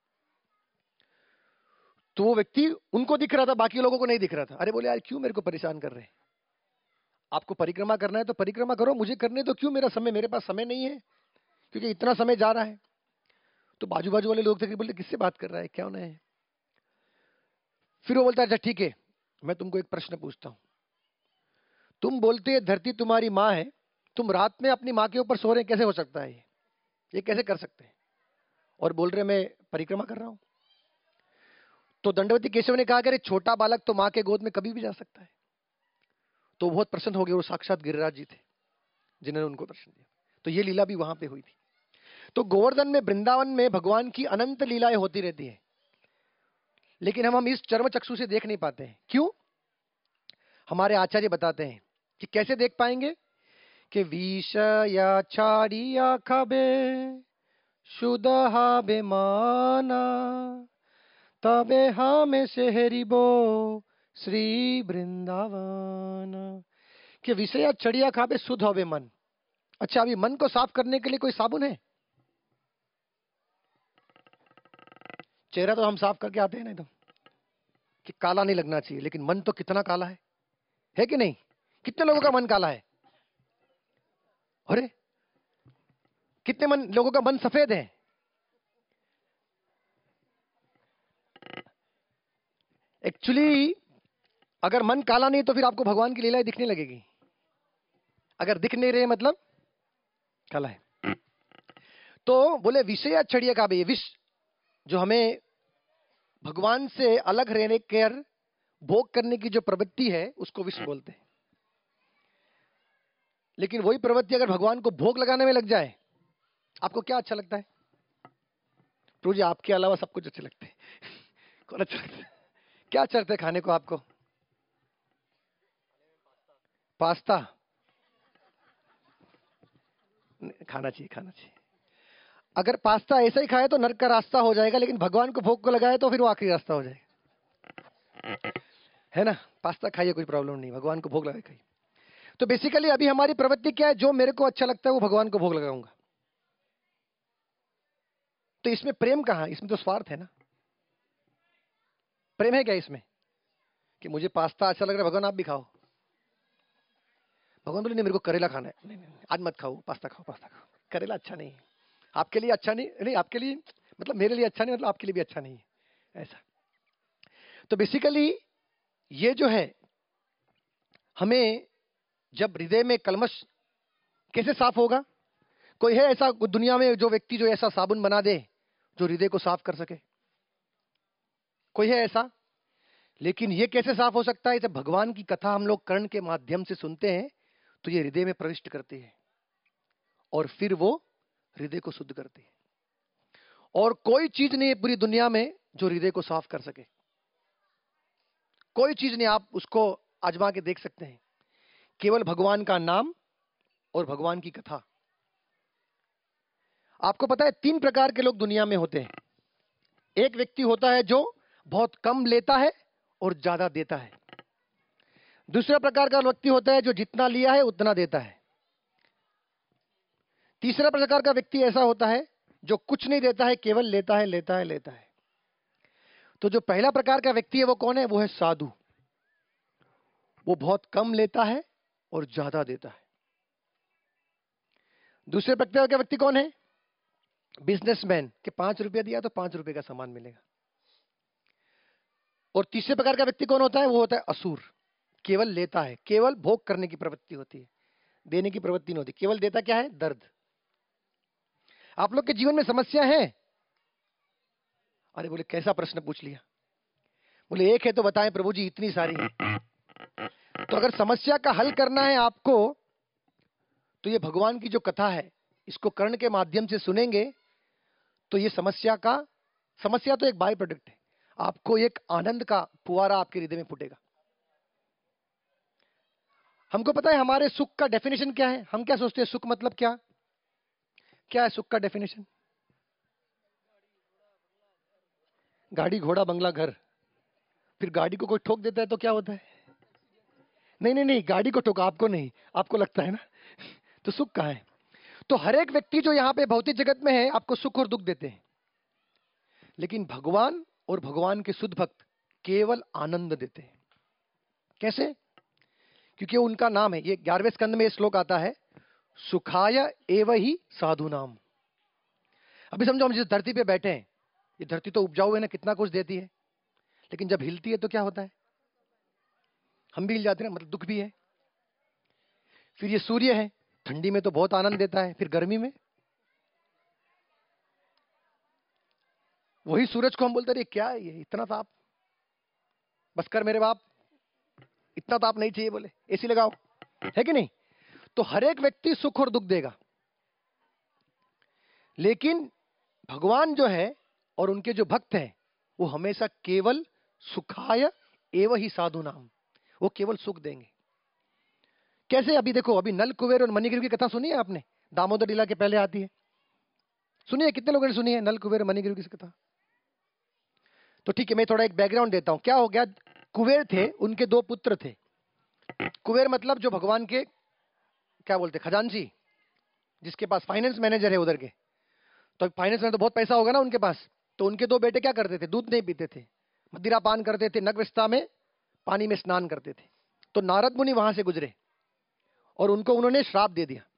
तो वो व्यक्ति उनको दिख रहा था, बाकी लोगों को नहीं दिख रहा था। अरे बोले, यार क्यों मेरे को परेशान कर रहे हैं? आपको परिक्रमा करना है तो परिक्रमा करो, मुझे करने तो क्यों? मेरे पास समय नहीं है, क्योंकि इतना समय जा रहा है। तो बाजू बाजू वाले लोग थे, बोलते किससे बात कर रहा है, क्या होना है? फिर वो बोलता है, अच्छा ठीक है, मैं तुमको एक प्रश्न पूछता हूं। तुम बोलते हैं धरती तुम्हारी माँ है, तुम रात में अपनी माँ के ऊपर सो रहे, कैसे हो सकता है? ये कैसे कर सकते हैं? और बोल रहे मैं परिक्रमा कर रहा हूं। तो दंडवती केशव ने कहा कि अरे छोटा बालक तो माँ के गोद में कभी भी जा सकता है। तो बहुत प्रसन्न हो गए, वो साक्षात गिरिराज जी थे जिन्होंने उनको दर्शन दिया। तो ये लीला भी वहां पे हुई थी। तो गोवर्धन में, वृंदावन में भगवान की अनंत लीलाएं होती रहती है, लेकिन हम इस चर्म चक्षु से देख नहीं पाते हैं। क्यों? हमारे आचार्य बताते हैं कि कैसे देख पाएंगे कि विषया छाड़िया खाबे शुद्ध हाबे माना तबे हमें से हेरिबो श्री वृंदावन। कि विषया छड़िया खाबे शुद्ध होबे मन। अच्छा, अभी मन को साफ करने के लिए कोई साबुन है? चेहरा तो हम साफ करके आते हैं ना एकदम कि काला नहीं लगना चाहिए, लेकिन मन तो कितना काला है कि नहीं? कितने लोगों का मन काला है? अरे कितने लोगों का मन सफेद है? एक्चुअली अगर मन काला नहीं तो फिर आपको भगवान की लीलाएं दिखने लगेगी। अगर दिख नहीं रहे मतलब काला है। तो बोले विषय छड़िया का भी, विष जो हमें भगवान से अलग रहने के भोग करने की जो प्रवृत्ति है उसको विष बोलते हैं। लेकिन वही प्रवृत्ति अगर भगवान को भोग लगाने में लग जाए, आपको क्या अच्छा लगता है? प्रभु जी आपके अलावा सब कुछ अच्छे लगते हैं। कौन अच्छा लगता है? क्या अच्छा लगता है खाने को आपको? पास्ता खाना चाहिए, खाना चाहिए। अगर पास्ता ऐसा ही खाए तो नरक का रास्ता हो जाएगा, लेकिन भगवान को भोग को लगाए तो फिर वो आखिरी रास्ता हो जाएगा, है ना? पास्ता खाइए, कोई प्रॉब्लम नहीं, भगवान को भोग लगाए खाइए। तो बेसिकली अभी हमारी प्रवृत्ति क्या है? जो मेरे को अच्छा लगता है वो भगवान को भोग लगाऊंगा। तो इसमें प्रेम कहां? इसमें तो स्वार्थ है ना। प्रेम है क्या इसमें कि मुझे पास्ता अच्छा लग रहा है, भगवान आप भी खाओ? भगवान बोले नहीं, मेरे को करेला खाना है। नहीं नहीं, आज मत खाओ, पास्ता खाओ, पास्ता खाओ। करेला अच्छा नहीं है आपके लिए, अच्छा नहीं, नहीं आपके लिए मतलब मेरे लिए अच्छा नहीं, मतलब आपके लिए भी अच्छा नहीं है, ऐसा। तो बेसिकली ये जो है, हमें जब हृदय में कलमश कैसे साफ होगा? कोई है ऐसा दुनिया में जो व्यक्ति जो ऐसा साबुन बना दे जो हृदय को साफ कर सके? कोई है ऐसा? लेकिन ये कैसे साफ हो सकता है? जब भगवान की कथा हम लोग कर्ण के माध्यम से सुनते हैं तो ये हृदय में प्रविष्ट करती है और फिर वो हृदय को शुद्ध करती है। और कोई चीज नहीं है पूरी दुनिया में जो हृदय को साफ कर सके। कोई चीज नहीं, आप उसको आजमा के देख सकते हैं। केवल भगवान का नाम और भगवान की कथा। आपको पता है 3 प्रकार के लोग दुनिया में होते हैं। एक व्यक्ति होता है जो बहुत कम लेता है और ज्यादा देता है। दूसरा प्रकार का व्यक्ति होता है जो जितना लिया है उतना देता है। तीसरा प्रकार का व्यक्ति ऐसा होता है जो कुछ नहीं देता है, केवल लेता है, लेता है, लेता है। तो जो पहला प्रकार का व्यक्ति है वो कौन है? वो है साधु। वो बहुत कम लेता है और ज्यादा देता है। दूसरे प्रकार का व्यक्ति कौन है? बिजनेसमैन के 5 रुपया दिया तो 5 रुपए का सामान मिलेगा। और तीसरे प्रकार का व्यक्ति कौन होता है? वो होता है असुर। केवल लेता है, केवल भोग करने की प्रवृत्ति होती है, देने की प्रवृत्ति नहीं होती। केवल देता क्या है? दर्द। आप लोग के जीवन में समस्या है? अरे बोले कैसा प्रश्न पूछ लिया? बोले एक है तो बताएं प्रभु जी, इतनी सारी है। तो अगर समस्या का हल करना है आपको तो ये भगवान की जो कथा है इसको कर्ण के माध्यम से सुनेंगे तो ये समस्या तो एक बाय प्रोडक्ट है। आपको एक आनंद का फुवारा आपके हृदय में फूटेगा। हमको पता है हमारे सुख का डेफिनेशन क्या है। हम क्या सोचते हैं सुख मतलब क्या? क्या है सुख का डेफिनेशन? गाड़ी, घोड़ा, बंगला, घर। फिर गाड़ी को कोई ठोक देता है तो क्या होता है? नहीं नहीं नहीं, गाड़ी को ठोका, आपको नहीं, आपको लगता है ना। तो सुख कहाँ है? तो हर एक व्यक्ति जो यहाँ पे भौतिक जगत में है आपको सुख और दुख देते हैं, लेकिन भगवान और भगवान के शुद्ध भक्त केवल आनंद देते हैं। कैसे? क्योंकि उनका नाम है। ये 11वें स्कंद में श्लोक आता है, सुखाय एव ही साधु नाम। अभी समझो हम जिस धरती पे बैठे हैं, ये धरती तो उपजाऊ है ना, कितना कुछ देती है, लेकिन जब हिलती है तो क्या होता है? हम भी हिल जाते हैं, मतलब दुख भी है। फिर ये सूर्य है, ठंडी में तो बहुत आनंद देता है, फिर गर्मी में वही सूरज को हम बोलते रहे क्या है ये इतना ताप, बस कर मेरे बाप, इतना ताप नहीं चाहिए, बोले एसी लगाओ, है कि नहीं? तो हर एक व्यक्ति सुख और दुख देगा, लेकिन भगवान जो है और उनके जो भक्त हैं वो हमेशा केवल सुखाय एव ही साधु नाम, वो केवल सुख देंगे। कैसे? अभी देखो, अभी नल कुबेर और मणिग्रीव की कथा सुनी है आपने? दामोदर लीला के पहले आती है, सुनिए, कितने लोगों ने सुनी है नल कुबेर मणिग्रीव की कथा? तो ठीक है, मैं थोड़ा एक बैकग्राउंड देता हूं। क्या हो गया, कुबेर थे, उनके दो पुत्र थे। कुबेर मतलब जो भगवान के क्या बोलते, खजांची, जिसके पास फाइनेंस मैनेजर है उधर के। तो फाइनेंस में तो बहुत पैसा होगा ना उनके पास। तो उनके दो बेटे क्या करते थे? दूध नहीं पीते थे, मदिरा पान करते थे, नग्नवस्था में पानी में स्नान करते थे। तो नारद मुनि वहां से गुजरे और उनको उन्होंने श्राप दे दिया।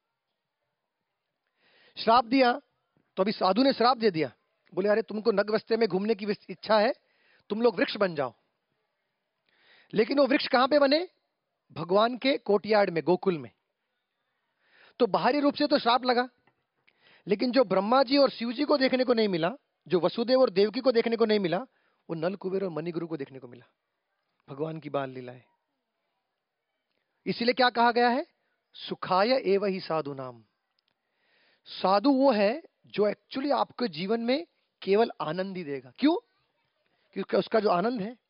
श्राप दिया तो अभी साधु ने श्राप दे दिया, बोले अरे तुमको नग्नवस्था में घूमने की इच्छा है, तुम लोग वृक्ष बन जाओ। लेकिन वो वृक्ष कहां पे बने? भगवान के कोर्टयार्ड में, गोकुल में। तो बाहरी रूप से तो श्राप लगा, लेकिन जो ब्रह्मा जी और शिव जी को देखने को नहीं मिला, जो वसुदेव और देवकी को देखने को नहीं मिला, वो नल कुबेर और मणिग्रीव को देखने को मिला। भगवान की बाल लीला है। इसीलिए क्या कहा गया है? सुखाय एव ही साधु नाम। साधु वो है जो एक्चुअली आपके जीवन में केवल आनंद ही देगा। क्यों? क्योंकि उसका जो आनंद है,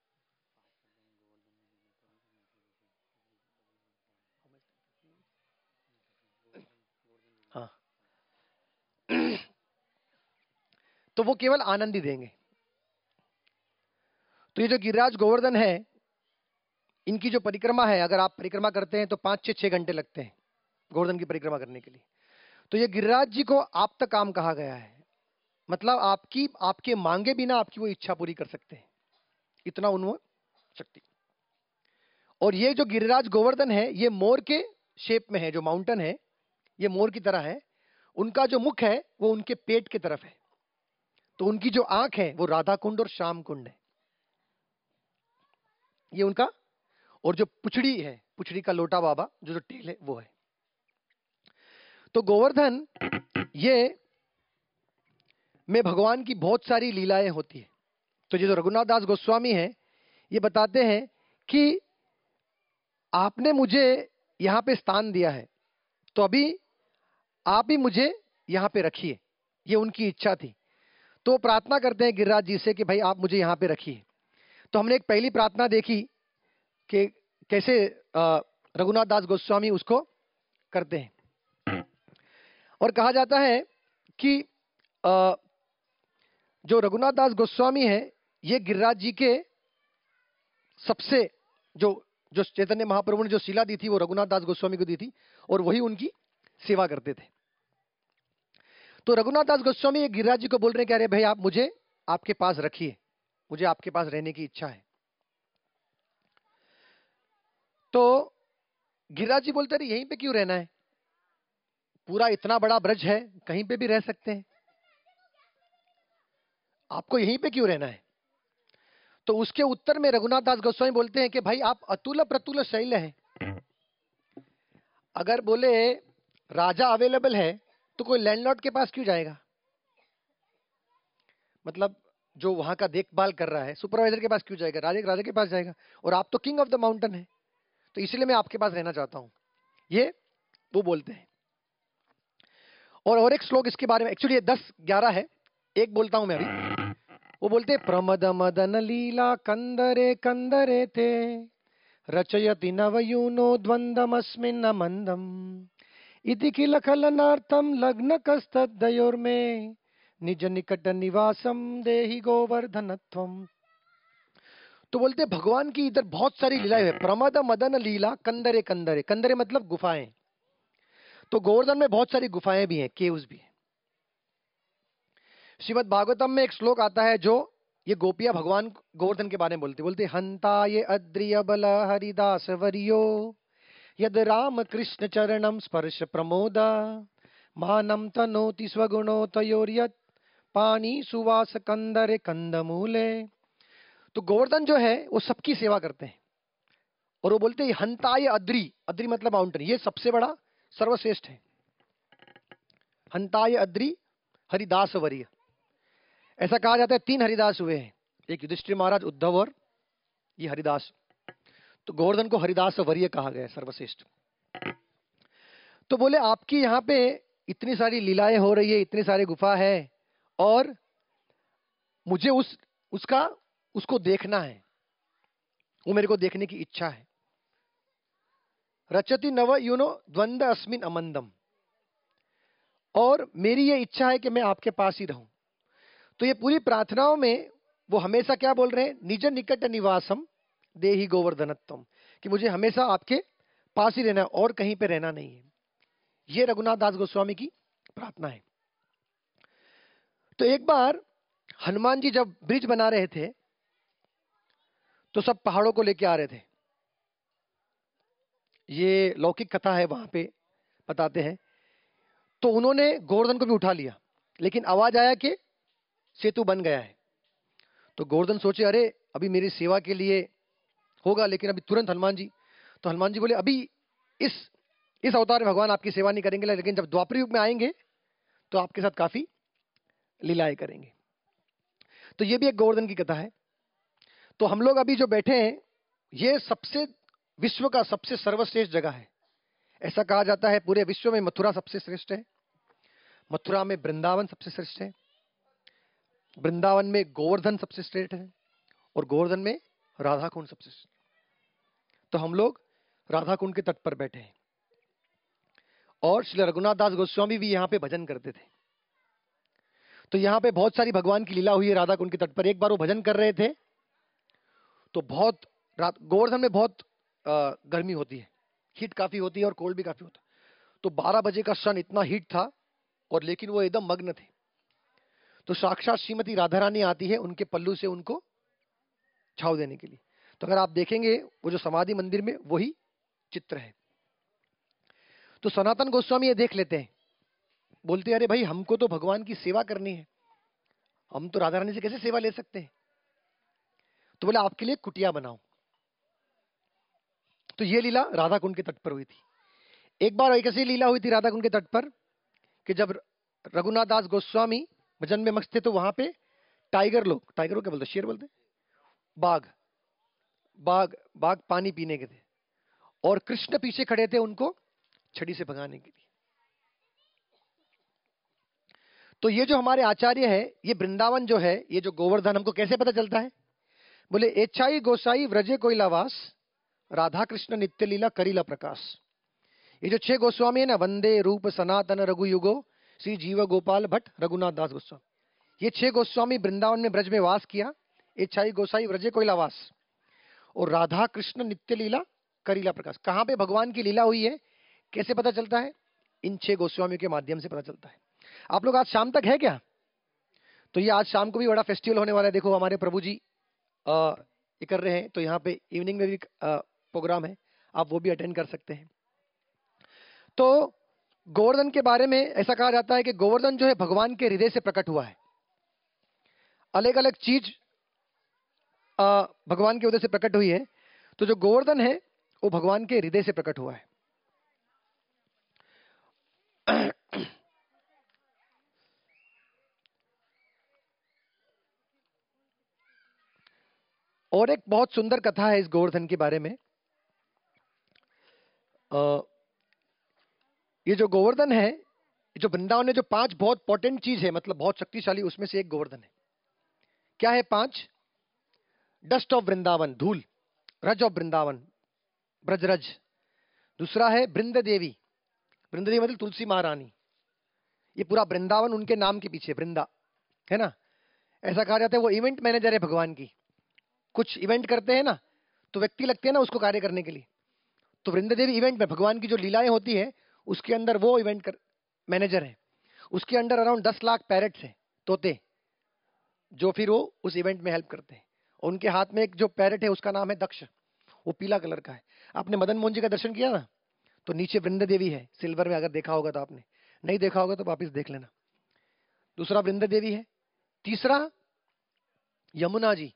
हाँ, तो वो केवल आनंद ही देंगे। तो ये जो गिरिराज गोवर्धन है, इनकी जो परिक्रमा है, अगर आप परिक्रमा करते हैं तो 5 से 6 घंटे लगते हैं गोवर्धन की परिक्रमा करने के लिए। तो ये गिरिराज जी को आप काम कहा गया है, मतलब आपके मांगे बिना आपकी वो इच्छा पूरी कर सकते हैं, इतना उन्होंने शक्ति। और ये जो गिरिराज गोवर्धन है, ये मोर के शेप में है, जो माउंटेन है ये मोर की तरह है। उनका जो मुख है वो उनके पेट की तरफ है। तो उनकी जो आंख है वो राधा कुंड और श्याम कुंड है, ये उनका। और जो पुछड़ी है, पुछड़ी का लोटा बाबा, जो टेल है वो है। तो गोवर्धन ये में भगवान की बहुत सारी लीलाएं होती है। तो ये जो रघुनाथ दास गोस्वामी है, ये बताते हैं कि आपने मुझे यहां पे स्थान दिया है, तो अभी आप ही मुझे यहां पे रखिए, ये उनकी इच्छा थी। तो प्रार्थना करते हैं गिरिराज जी से कि भाई आप मुझे यहां पे रखिए। तो हमने एक पहली प्रार्थना देखी कि कैसे रघुनाथ दास गोस्वामी उसको करते हैं। और कहा जाता है कि जो रघुनाथ दास गोस्वामी है, ये गिरिराज जी के सबसे जो जो चैतन्य महाप्रभु ने जो शिला दी थी वो रघुनाथ दास गोस्वामी को दी थी, और वही उनकी सेवा करते थे। तो रघुनाथ दास गोस्वामी गिरिराज जी को बोल रहे हैं कि अरे भाई आप मुझे आपके पास रखिए, मुझे आपके पास रहने की इच्छा है। तो गिरिराज जी बोलते रहे यहीं पे क्यों रहना है, पूरा इतना बड़ा ब्रज है, कहीं पे भी रह सकते हैं, आपको यहीं पे क्यों रहना है? तो उसके उत्तर में रघुनाथ दास गोस्वामी बोलते हैं कि भाई आप अतुल प्रतुल शैल हैं। अगर बोले राजा अवेलेबल है तो कोई लैंडलॉर्ड के पास क्यों जाएगा? मतलब जो वहां का देखभाल कर रहा है, सुपरवाइजर के पास क्यों जाएगा? राजा के पास जाएगा। और आप तो किंग ऑफ द माउंटेन है, तो इसलिए मैं आपके पास रहना चाहता हूं, ये वो बोलते हैं। और एक श्लोक इसके बारे में, एक्चुअली ये 10-11 है, एक बोलता हूं मैं अभी। वो बोलते हैं प्रमद मदन लीला कंदरे कंदरे थे रचयति नवयूनो द्वंद्वमस्मिन् मंदम इति किल खलनार्थम लग्न कस्तद्वयोर्मे निज निकट निवासम देहि गोवर्धनत्वम। तो बोलते भगवान की इधर बहुत सारी लीलाएं है। प्रमद मदन लीला कंदरे कंदरे, कंदरे मतलब गुफाएं। तो गोवर्धन में बहुत सारी गुफाएं भी हैं, केव्स भी हैं। श्रीमद् भागवतम में एक श्लोक आता है जो ये गोपियां भगवान गोवर्धन के बारे में बोलते हंता ये अद्रिय बल हरिदास वरियो यद राम कृष्ण चरणम स्पर्श प्रमोद मानम तनोति स्वगुणो तयोर्यत पानी सुवास कंदरे कंदमूले। तो गोवर्धन जो है वो सबकी सेवा करते हैं, और वो बोलते हैं हंता ये अद्री, अद्री मतलब माउंटेन, ये सबसे बड़ा सर्वश्रेष्ठ है। हंता ये अद्री हरिदास वरिय, ऐसा कहा जाता है 3 हरिदास हुए हैं, एक युधिष्ठिर महाराज, उद्धव और ये हरिदास। तो गोवर्धन को हरिदास वर्य कहा गया है, सर्वश्रेष्ठ। तो बोले आपकी यहाँ पे इतनी सारी लीलाएं हो रही है, इतनी सारी गुफा है, और मुझे उसको देखना है, वो मेरे को देखने की इच्छा है। रचति नव यूनो द्वंद्व अस्मिन अमंदम, और मेरी ये इच्छा है कि मैं आपके पास ही रहूं। तो ये पूरी प्रार्थनाओं में वो हमेशा क्या बोल रहे हैं, निज निकट निवासम देहि गोवर्धनत्वम, कि मुझे हमेशा आपके पास ही रहना है और कहीं पे रहना नहीं है। ये रघुनाथ दास गोस्वामी की प्रार्थना है। तो एक बार हनुमान जी जब ब्रिज बना रहे थे तो सब पहाड़ों को लेके आ रहे थे। ये लौकिक कथा है, वहां पे बताते हैं। तो उन्होंने गोवर्धन को भी उठा लिया, लेकिन आवाज आया कि सेतु बन गया है। तो गोवर्धन सोचे अरे अभी मेरी सेवा के लिए होगा, लेकिन अभी तुरंत हनुमान जी बोले अभी इस अवतार में भगवान आपकी सेवा नहीं करेंगे, लेकिन जब द्वापर युग में आएंगे तो आपके साथ काफी लीलाएं करेंगे। तो ये भी एक गोवर्धन की कथा है। तो हम लोग अभी जो बैठे हैं, ये विश्व का सबसे सर्वश्रेष्ठ जगह है। ऐसा कहा जाता है पूरे विश्व में मथुरा सबसे श्रेष्ठ है, मथुरा में वृंदावन सबसे श्रेष्ठ है, वृंदावन में गोवर्धन सबसे श्रेष्ठ है, और गोवर्धन में राधा कुंड सबसे श्रेष्ठ। तो हम लोग राधा कुंड के तट पर बैठे हैं, और श्री रघुनाथ दास गोस्वामी भी यहाँ पे भजन करते थे। तो यहाँ पे बहुत सारी भगवान की लीला हुई है राधा कुंड के तट पर। एक बार वो भजन कर रहे थे तो गोवर्धन में बहुत गर्मी होती है, हीट काफी होती है और कोल्ड भी काफी होता है। तो 12 बजे का सन इतना हीट था, और लेकिन वो एकदम मग्न थे। तो साक्षात श्रीमती राधा रानी आती है उनके पल्लू से उनको छाव देने के लिए। तो अगर आप देखेंगे वो जो समाधि मंदिर में वही चित्र है। तो सनातन गोस्वामी ये देख लेते हैं, बोलते हैं अरे भाई हमको तो भगवान की सेवा करनी है, हम तो राधा रानी से कैसे सेवा ले सकते हैं। तो बोले आपके लिए कुटिया बनाओ। तो ये लीला राधा कुंड के तट पर हुई थी। एक बार एक ऐसी लीला हुई थी राधा कुंड के तट पर कि जब रघुनाथ दास गोस्वामी भजन में मस्त थे, तो वहां पे टाइगर को क्या बोलते, शेर बोलते, बाघ पानी पीने के थे, और कृष्ण पीछे खड़े थे उनको छड़ी से भगाने के लिए। तो ये जो हमारे आचार्य है, ये वृंदावन जो है, ये जो गोवर्धन हमको कैसे पता चलता है, बोले एच्छाई गोसाई व्रजे कोइलावास, राधा कृष्ण नित्य लीला करीला प्रकाश। ये जो 6 गोस्वामी है ना, वंदे रूप सनातन रघु युगो श्री जीव गोपाल भट्ट रघुनाथ दास गोस्वामी, ये 6 गोस्वामी वृंदावन में ब्रज में वास किया। एच्छाई गोसाई व्रजे कोइलावास, और राधा कृष्ण नित्य लीला करीला प्रकाश। कहां पे भगवान की लीला हुई है कैसे पता चलता है, इन 6 गोस्वामियों के माध्यम से पता चलता है। आप लोग आज शाम तक है क्या? तो ये आज शाम को भी बड़ा फेस्टिवल होने वाला है। देखो हमारे प्रभु जी ये कर रहे हैं, तो यहाँ पे इवनिंग में भी प्रोग्राम है, आप वो भी अटेंड कर सकते हैं। तो गोवर्धन के बारे में ऐसा कहा जाता है कि गोवर्धन जो है भगवान के हृदय से प्रकट हुआ है। अलग अलग चीज भगवान के हृदय से प्रकट हुई है, तो जो गोवर्धन है वो भगवान के हृदय से प्रकट हुआ है। और एक बहुत सुंदर कथा है इस गोवर्धन के बारे में। ये जो गोवर्धन है, जो वृंदावन में जो 5 बहुत इंपॉर्टेंट चीज है, मतलब बहुत शक्तिशाली, उसमें से एक गोवर्धन है। क्या है 5? डस्ट ऑफ वृंदावन, धूल, रज ऑफ वृंदावन, ब्रजरज। दूसरा है वृंद देवी, वृंद देवी मतलब तुलसी महारानी। ये पूरा वृंदावन उनके नाम के पीछे वृंदा है ना। ऐसा कहा जाता है वो इवेंट मैनेजर है भगवान की। कुछ इवेंट करते हैं ना तो व्यक्ति लगते हैं ना उसको कार्य करने के लिए। तो वृंद देवी इवेंट में भगवान की जो लीलाएं होती है उसके अंदर वो इवेंट मैनेजर है। उसके अंडर अराउंड 10 लाख पैरेट्स है, तोते, जो फिर वो उस इवेंट में हेल्प करते हैं। उनके हाथ में एक जो पैरेट है उसका नाम है दक्ष, वो पीला कलर का है। आपने मदन मोहन जी का दर्शन किया ना, तो नीचे वृंद देवी है सिल्वर में, अगर देखा होगा तो आपने, नहीं देखा होगा तो वापिस देख लेना। दूसरा वृंद देवी है। तीसरा यमुना जी।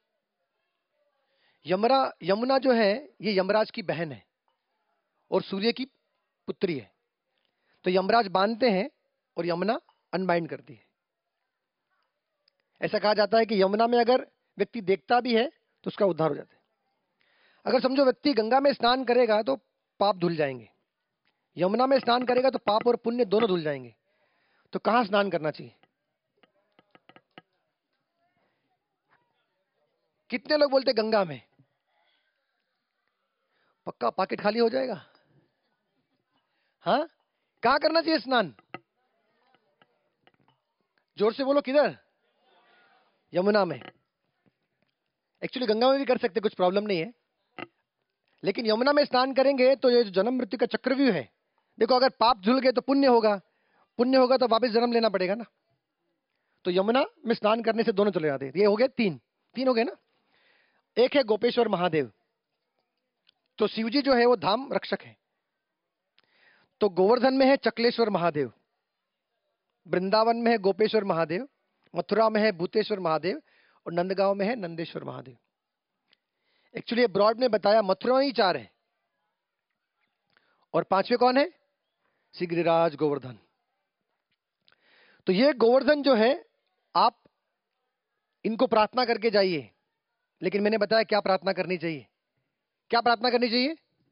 यमुना जो है ये यमराज की बहन है और सूर्य की पुत्री है। तो यमराज बांधते हैं और यमुना अनबाइंड करती है। ऐसा कहा जाता है कि यमुना में अगर व्यक्ति देखता भी है तो उसका उद्धार हो जाता है। अगर समझो व्यक्ति गंगा में स्नान करेगा तो पाप धुल जाएंगे, यमुना में स्नान करेगा तो पाप और पुण्य दोनों धुल जाएंगे, तो कहां स्नान करना चाहिए? कितने लोग बोलते गंगा में? पक्का पॉकेट खाली हो जाएगा। हाँ, कहां करना चाहिए स्नान? जोर से बोलो, किधर? यमुना में। एक्चुअली गंगा में भी कर सकते, कुछ प्रॉब्लम नहीं है, लेकिन यमुना में स्नान करेंगे तो ये जो जन्म मृत्यु का चक्रव्यूह है, देखो अगर पाप धुल गए तो पुण्य होगा, पुण्य होगा तो वापस जन्म लेना पड़ेगा ना। तो यमुना में स्नान करने से दोनों चले जाते हैं। ये हो गए तीन हो गए ना। एक है गोपेश्वर महादेव, तो शिवजी जो है वो धाम रक्षक है। तो गोवर्धन में है चकलेश्वर महादेव, वृंदावन में है गोपेश्वर महादेव, मथुरा में है भूतेश्वर महादेव, और नंदगांव में है नंदेश्वर महादेव। एक्चुअली ब्रॉड ने बताया मथुरा में ही 4 है, और 5वें कौन है? श्री गिरिराज गोवर्धन। तो ये गोवर्धन जो है, आप इनको प्रार्थना करके जाइए। लेकिन मैंने बताया क्या प्रार्थना करनी चाहिए, क्या प्रार्थना करनी चाहिए?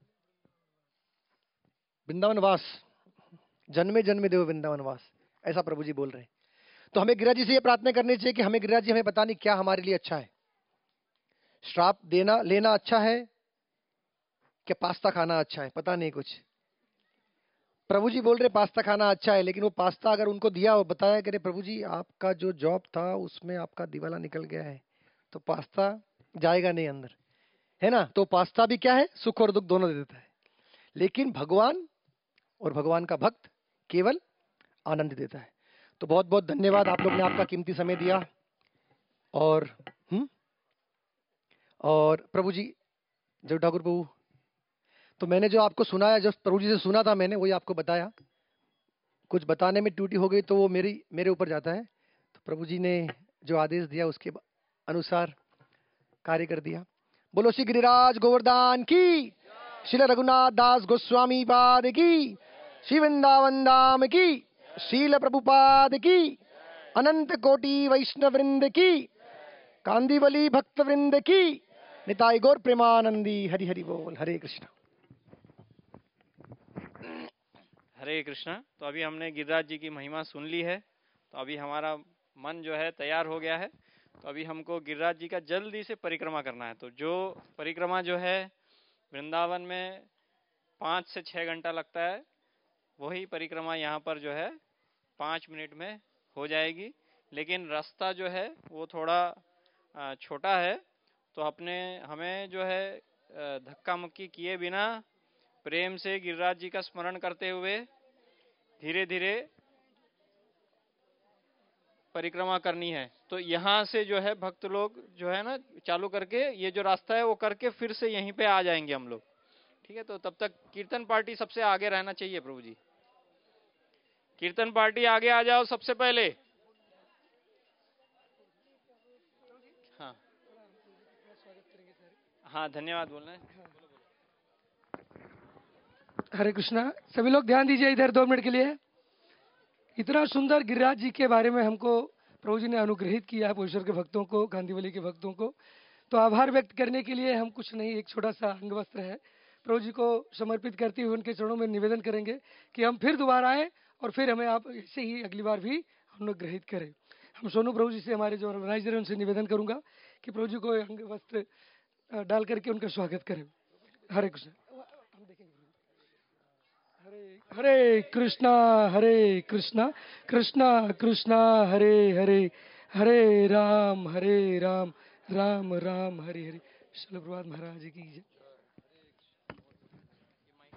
वृंदावन वास, जन्मे जन्मे देव वृंदावन वास, ऐसा प्रभु जी बोल रहे हैं। तो हमें गिरिराज जी से ये प्रार्थना करनी चाहिए कि हमें गिरिराज जी, हमें पता नहीं क्या हमारे लिए अच्छा है, श्राप देना लेना अच्छा है कि पास्ता खाना अच्छा है, पता नहीं कुछ। प्रभु जी बोल रहे पास्ता खाना अच्छा है, लेकिन वो पास्ता अगर उनको दिया और बताया कि प्रभु जी आपका जो जॉब था उसमें आपका दिवाला निकल गया है, तो पास्ता जाएगा नहीं अंदर, है ना। तो पास्ता भी क्या है, सुख और दुख दोनों दे देता है, लेकिन भगवान और भगवान का भक्त केवल आनंद देता है। तो बहुत बहुत धन्यवाद, आप लोग ने आपका कीमती समय दिया। और प्रभु जी, जय ठाकुर प्रभु, तो मैंने जो आपको सुनाया, जो प्रभु जी से सुना था मैंने, वही आपको बताया। कुछ बताने में त्रुटि हो गई तो वो मेरे ऊपर जाता है। तो प्रभु जी ने जो आदेश दिया उसके अनुसार कार्य कर दिया। बोलो श्री गिरिराज गोवर्धन की, श्री रघुनाथ दास गोस्वामी पाद की, श्री वृंदावन धाम की, शील प्रभुपाद की, अनंत कोटि वैष्णव वृंद की, कांदीवली भक्त वृंद की, निताई गौर प्रेमानंदी। हरि हरि बोल। हरे कृष्ण। हरे कृष्ण। तो अभी हमने गिरिराज जी की महिमा सुन ली है, तो अभी हमारा मन जो है तैयार हो गया है। तो अभी हमको गिरिराज जी का जल्दी से परिक्रमा करना है। तो जो परिक्रमा जो है वृंदावन में 5 से 6 घंटा लगता है, वही परिक्रमा यहाँ पर जो है 5 मिनट में हो जाएगी। लेकिन रास्ता जो है वो थोड़ा छोटा है, तो हमें जो है धक्का मुक्की किए बिना प्रेम से गिरिराज जी का स्मरण करते हुए धीरे धीरे परिक्रमा करनी है। तो यहाँ से जो है भक्त लोग जो है ना चालू करके, ये जो रास्ता है वो करके फिर से यहीं पे आ जाएंगे हम लोग, ठीक है। तो तब तक कीर्तन पार्टी सबसे आगे रहना चाहिए। प्रभु जी, कीर्तन पार्टी आगे आ जाओ सबसे पहले। हाँ हाँ, धन्यवाद बोलना है। हरे कृष्णा। सभी लोग ध्यान दीजिए इधर 2 मिनट के लिए। इतना सुंदर गिरिराज जी के बारे में हमको प्रभु जी ने अनुग्रहित किया है, ईश्वर के भक्तों को, गांधीवली के भक्तों को। तो आभार व्यक्त करने के लिए हम कुछ नहीं, एक छोटा सा अंग वस्त्र है, प्रभु जी को समर्पित करते हुए उनके चरणों में निवेदन करेंगे कि हम फिर दोबारा आए और फिर हमें आप ऐसे ही अगली बार भी अनुग्रहित करें। हम सोनू प्रभु जी से, हमारे जो ऑर्गेनाइजर है, उनसे निवेदन करूंगा कि प्रभु जी को अंग वस्त्र डाल करके उनका स्वागत करें। हरे कृष्ण। हरे कृष्णा कृष्णा कृष्णा हरे हरे, हरे राम राम राम हरे हरे। श्रील प्रभुपाद महाराज की जय।